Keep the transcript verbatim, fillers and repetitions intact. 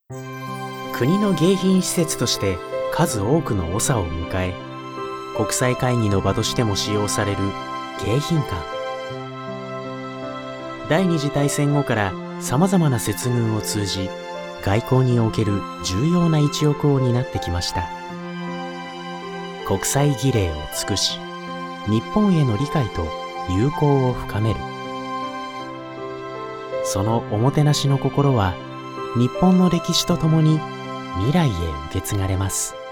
国の迎賓施設として数多くの長を迎え、国際会議の場としても使用される迎賓館。第二次大戦後からさまざまな接遇を通じ、外交における重要な一翼を担ってきました。国際儀礼を尽くし、日本への理解と友好を深める。そのおもてなしの心は、日本の歴史とともに未来へ受け継がれます。